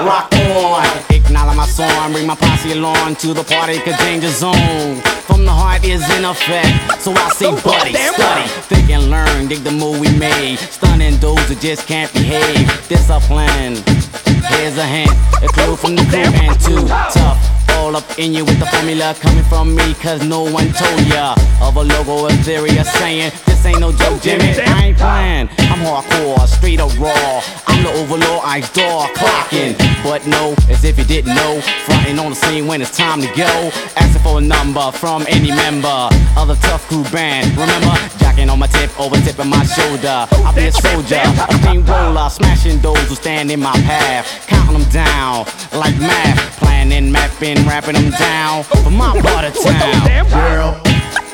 rock on. Acknowledge my song, bring my posse along to the party, cause danger zone from the heart is in effect. So I say buddy, study, think and learn, dig the move we made. Stunning those who just can't behave. Discipline, here's a hint, a clue from the crew and too tough. All up in you with the formula coming from me, cause no one told ya of a logo, a theory, a saying. This ain't no joke, Jimmy, I ain't playing. I'm hardcore, straight up raw. I'm the overlord, ice door, clocking. But no, as if you didn't know, fronting on the scene when it's time to go. Asking for a number from any member of the Tough Crew band. Remember, jacking on my tip, over tipping my shoulder. I'll be a soldier, a steamroller, smashing those who stand in my path. Counting them down like math, planning, mapping, rapping them down for my part of town. Girl.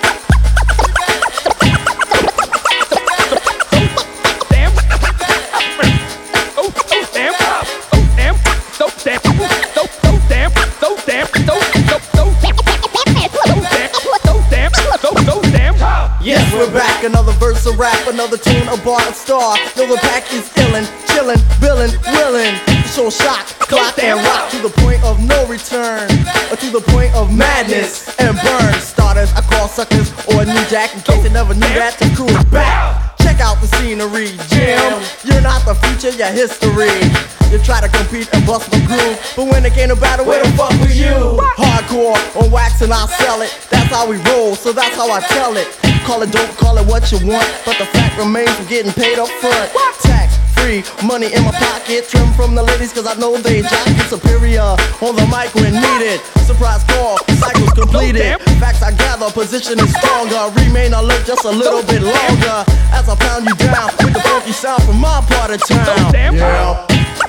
Yes, we're back, another verse of rap, another tune, a bar, a star. Yo, the pack is illin', chillin', billin', willin'. So shock, clock, and rock to the point of no return, or to the point of madness and burn. Starters, I call suckers, or a new jack, in case you never knew that, the crew is back. Check out the scenery, Jim. You're not the future, you're history. You try to compete and bust my groove, but when it came to battle, where the fuck were you? Hardcore, on wax and I'll sell it. That's how we roll, so that's how I tell it. Call it dope, call it what you want, but the fact remains we're getting paid up front. Tax free, money in my pocket, trim from the ladies cause I know they jock it superior on the mic when needed. Surprise call, cycle's completed. Facts I gather, position is stronger. Remain alert just a little bit longer as I pound you down with the funky sound from my part of town. Yeah.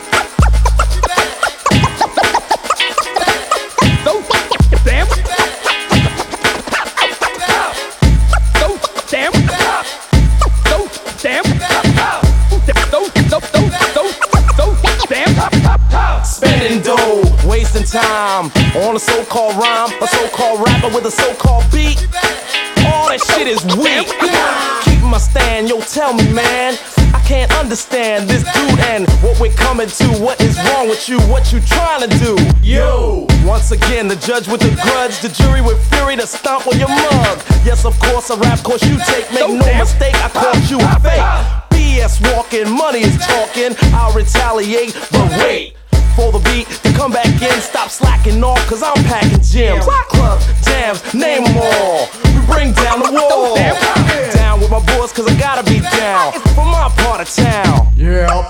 Spending dough, wasting time on a so-called rhyme, a so-called rapper with a so-called beat. All that shit is weak. Keeping my stand, yo, tell me, man. I can't understand this dude and what we're coming to. What is wrong with you? What you trying to do? Yo, once again, the judge with a grudge, the jury with fury to stomp on your mug. Yes, of course, a rap course you take. Make no mistake, I called you a fake. BS walking, money is talking. I'll retaliate, but wait for the beat to come back in. Stop slacking off, cause I'm packing gems. Clubs, jams, name them all. We bring down the wall. Down with my boys, cause I gotta be down for my part of town. Yeah.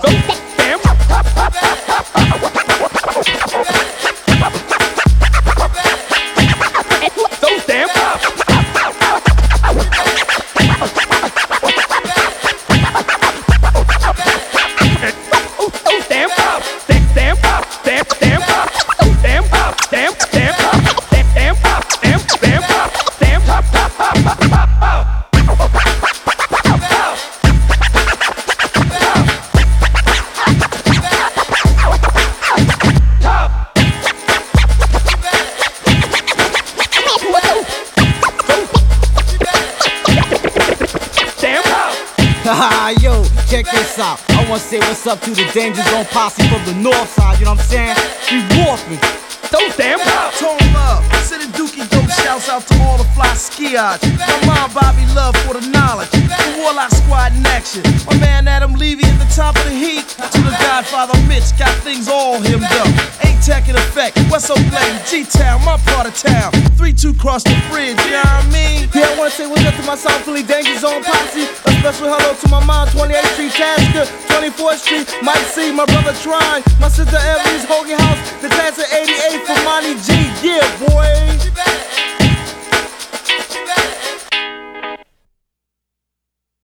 Yo, check this out. I wanna say what's up to the Danger Zone posse from the north side, you know what I'm saying? We warping. Don't damn Tone love, City Dookie dope shouts out to all the fly skiers. My mom Bobby Love for the knowledge. The Warlock Squad in action. My man Adam Levy at the top of the heat. To the Godfather Mitch, got things all hemmed up. A-Tech in effect, West Oakland, G-Town, my part of town. 3-2 cross the bridge, you know what I mean? Yeah, I wanna say what's up to my South Philly Danger Zone posse. A special hello to my mom, 28th Street, Tasker, 24th Street, Mike C, my brother Trine, my sister Emily's Hoagie House, the class of 88.